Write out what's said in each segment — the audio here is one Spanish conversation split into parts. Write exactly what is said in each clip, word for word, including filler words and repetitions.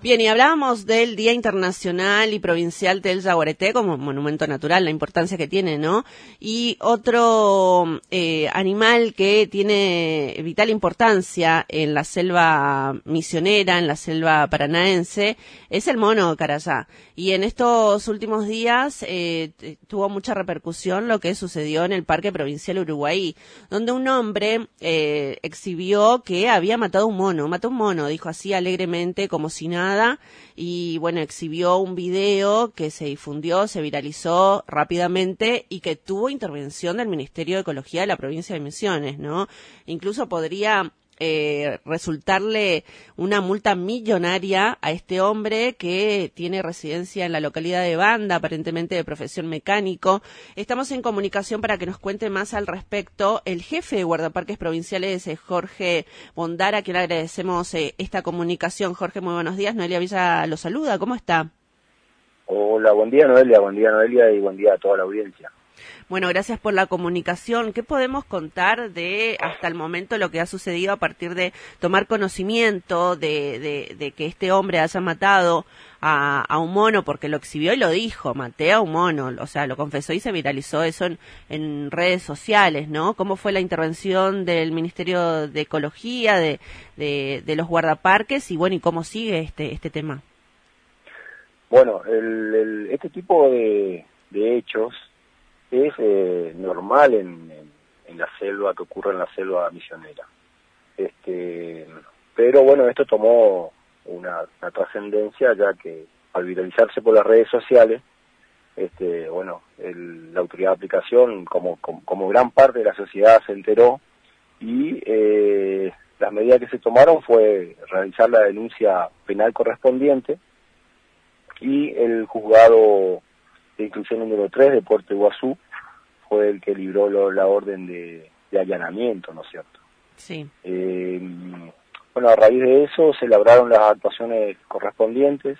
Bien, y hablábamos del Día Internacional y Provincial del Yaguareté como monumento natural, la importancia que tiene, ¿no? Y otro eh, animal que tiene vital importancia en la selva misionera, en la selva paranaense, es el mono carayá. Y en estos últimos días eh, tuvo mucha repercusión lo que sucedió en el Parque Provincial Uruguay, donde un hombre eh, exhibió que había matado un mono, mató un mono, dijo así alegremente, como si nada. Y bueno, exhibió un video que se difundió, se viralizó rápidamente y que tuvo intervención del Ministerio de Ecología de la provincia de Misiones, ¿no? Incluso podría eh, resultarle una multa millonaria a este hombre que tiene residencia en la localidad de Banda, aparentemente de profesión mecánico. Estamos en comunicación para que nos cuente más al respecto el jefe de guardaparques provinciales, eh, Jorge Bondara, a quien agradecemos eh, esta comunicación. Jorge, muy buenos días. Noelia Villa lo saluda. ¿Cómo está? Hola, buen día Noelia, buen día Noelia y buen día a toda la audiencia. Bueno, gracias por la comunicación. ¿Qué podemos contar de hasta el momento lo que ha sucedido a partir de tomar conocimiento de, de, de que este hombre haya matado a, a un mono? Porque lo exhibió y lo dijo, maté a un mono, o sea, lo confesó y se viralizó eso en, en redes sociales, ¿no? ¿Cómo fue la intervención del Ministerio de Ecología, de, de, de los guardaparques y bueno, y cómo sigue este, este tema? Bueno, el, el, este tipo de, de hechos es eh, normal en, en, en la selva, que ocurre en la selva misionera. Este, pero bueno, esto tomó una, una trascendencia, ya que al viralizarse por las redes sociales, este, bueno, el, la autoridad de aplicación, como, como, como gran parte de la sociedad, se enteró y eh, las medidas que se tomaron fue realizar la denuncia penal correspondiente y el juzgado de instrucción número tres de Puerto Iguazú fue el que libró lo, la orden de, de allanamiento, ¿no es cierto? Sí. Eh, bueno, a raíz de eso se labraron las actuaciones correspondientes.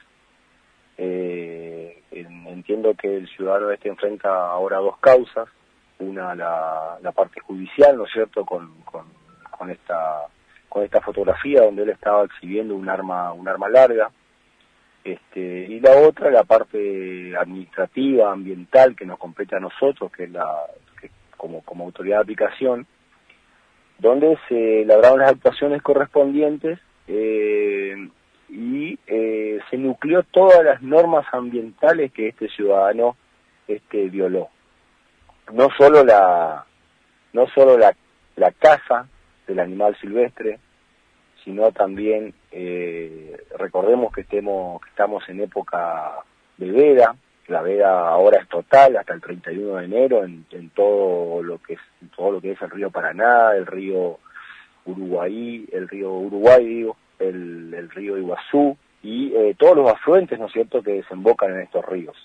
Eh, en, entiendo que el ciudadano este enfrenta ahora dos causas, una la, la parte judicial, ¿no es cierto?, con, con, con esta con esta fotografía donde él estaba exhibiendo un arma un arma larga. Este, y la otra, la parte administrativa, ambiental, que nos compete a nosotros, que es la que como, como autoridad de aplicación, donde se labraron las actuaciones correspondientes eh, y eh, se nucleó todas las normas ambientales que este ciudadano este, violó. No solo la, no solo la, la caza del animal silvestre, sino también, eh, recordemos que, estemos, que estamos en época de veda, la veda ahora es total hasta el treinta y uno de enero en, en todo lo que es todo lo que es el río Paraná, el río Uruguay, el río Uruguay, digo, el, el río Iguazú y eh, todos los afluentes, ¿no es cierto?, que desembocan en estos ríos.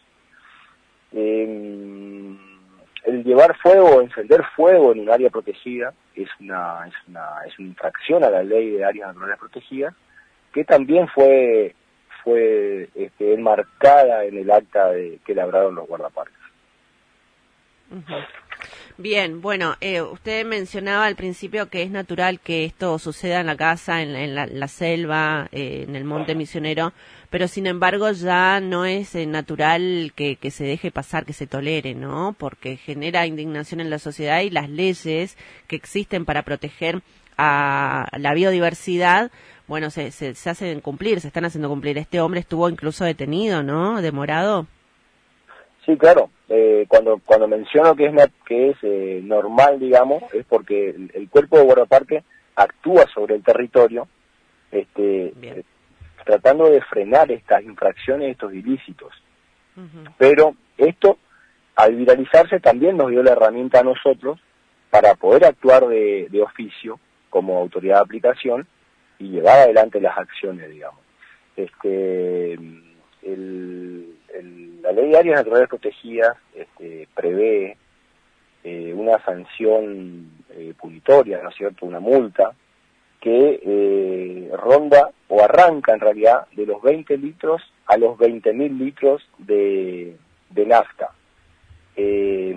Eh, el llevar fuego o encender fuego en un área protegida es una es una es una infracción a la ley de áreas naturales protegidas, que también fue fue este, enmarcada en el acta de, que labraron los guardaparques. Uh-huh. Bien, bueno, eh, usted mencionaba al principio que es natural que esto suceda en la casa, en, en la, la selva, eh, en el monte misionero, pero sin embargo ya no es eh, natural que, que se deje pasar, que se tolere, ¿no? Porque genera indignación en la sociedad y las leyes que existen para proteger a la biodiversidad, bueno, se, se, se hacen cumplir, se están haciendo cumplir. Este hombre estuvo incluso detenido, ¿no? Demorado. Sí, claro. Eh, cuando cuando menciono que es que es eh, normal, digamos, es porque el, el cuerpo de guardaparque actúa sobre el territorio, este, eh, tratando de frenar estas infracciones, estos ilícitos. Uh-huh. Pero esto, al viralizarse, también nos dio la herramienta a nosotros para poder actuar de, de oficio como autoridad de aplicación y llevar adelante las acciones, digamos. Este, el, el, la ley de áreas naturales protegidas este, prevé eh, una sanción eh, punitoria, ¿no es cierto?, una multa que eh, ronda o arranca en realidad de los veinte litros a los veinte mil litros de, de nafta. Eh,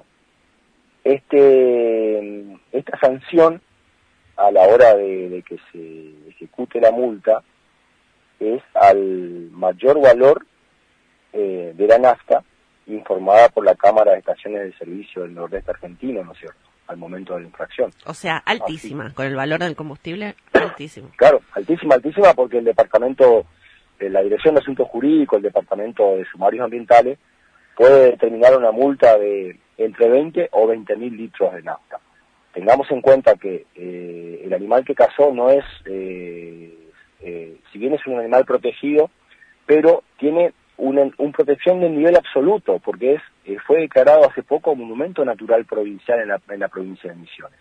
este, esta sanción, a la hora de, de que se ejecute la multa, es al mayor valor eh, de la nafta informada por la Cámara de Estaciones de Servicio del Nordeste Argentino, ¿no es cierto?, al momento de la infracción. O sea, altísima, Así. Con el valor del combustible, altísimo. Claro, altísima, altísima, porque el departamento, eh, la Dirección de Asuntos Jurídicos, el Departamento de Sumarios Ambientales, puede determinar una multa de entre veinte o veinte mil litros de nafta. Tengamos en cuenta que eh, el animal que cazó no es, eh, eh, si bien es un animal protegido, pero tiene una un protección de nivel absoluto, porque es eh, fue declarado hace poco monumento natural provincial en la, en la provincia de Misiones.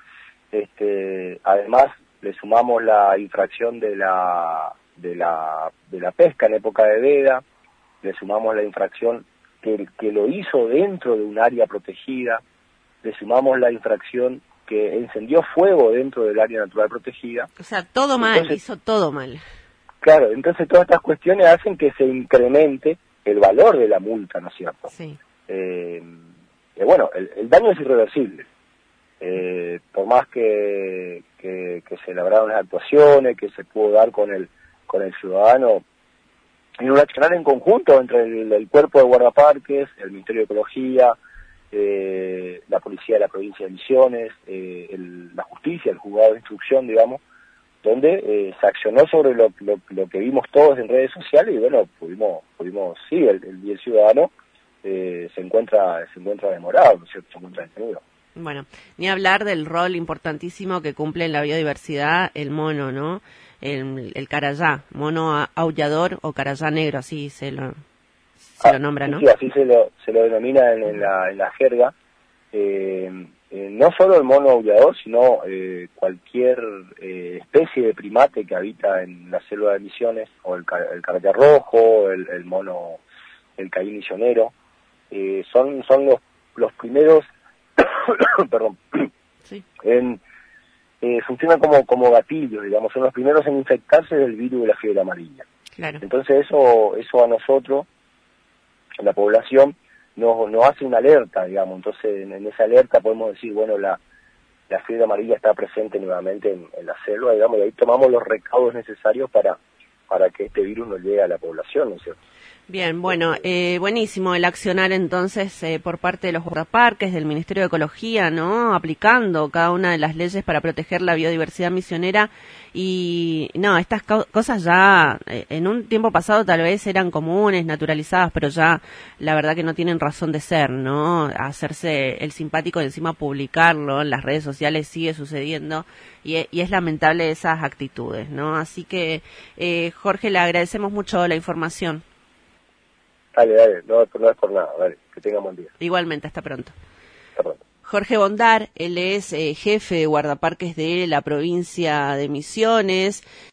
Este, además, le sumamos la infracción de la, de la, de la pesca en época de veda, le sumamos la infracción que, que lo hizo dentro de un área protegida, le sumamos la infracción que encendió fuego dentro del área natural protegida. O sea, todo mal, entonces, hizo todo mal. Claro, entonces todas estas cuestiones hacen que se incremente el valor de la multa, ¿no es cierto? Sí. Eh, eh, bueno, el, el daño es irreversible. Eh, por más que, que, que se elaboraron las actuaciones, que se pudo dar con el, con el ciudadano, en un accionar en conjunto entre el, el cuerpo de guardaparques, el Ministerio de Ecología, eh, la policía de la provincia de Misiones, eh, el, la justicia, el juzgado de instrucción, digamos, donde eh, se accionó sobre lo, lo, lo que vimos todos en redes sociales y bueno, pudimos, pudimos sí, el, el, el ciudadano eh, se encuentra se encuentra demorado, ¿no es cierto?, se encuentra detenido. Bueno, ni hablar del rol importantísimo que cumple en la biodiversidad el mono, ¿no? El, el carayá, mono aullador o carayá negro, así se lo, se ah, lo nombra, ¿no? Sí, así se lo, se lo denomina en, en, la, en la jerga. Eh, eh, no solo el mono aullador, sino eh, cualquier eh, especie de primate que habita en la selva de Misiones, o el, el carayá rojo, el, el mono, el caí misionero, eh, son, son los, los primeros, perdón, sí. en, eh, funcionan como, como gatillos, digamos, son los primeros en infectarse del virus de la fiebre amarilla. Claro. Entonces eso, eso a nosotros, la población, nos, nos hace una alerta, digamos. Entonces en, en esa alerta podemos decir, bueno, la, la fiebre amarilla está presente nuevamente en, en la selva, digamos, y ahí tomamos los recaudos necesarios para, para que este virus no llegue a la población, ¿no es cierto? Bien, bueno, eh, buenísimo el accionar entonces eh, por parte de los guardaparques, del Ministerio de Ecología, ¿no? Aplicando cada una de las leyes para proteger la biodiversidad misionera y, no, estas co cosas ya eh, en un tiempo pasado tal vez eran comunes, naturalizadas, pero ya la verdad que no tienen razón de ser, ¿no? Hacerse el simpático y encima publicarlo en las redes sociales sigue sucediendo y, y es lamentable esas actitudes, ¿no? Así que, eh, Jorge, le agradecemos mucho la información. Dale, dale, no, no es por nada, dale, que tenga buen día. Igualmente, hasta pronto. Hasta pronto. Jorge Bondar, él es eh, jefe de guardaparques de la provincia de Misiones.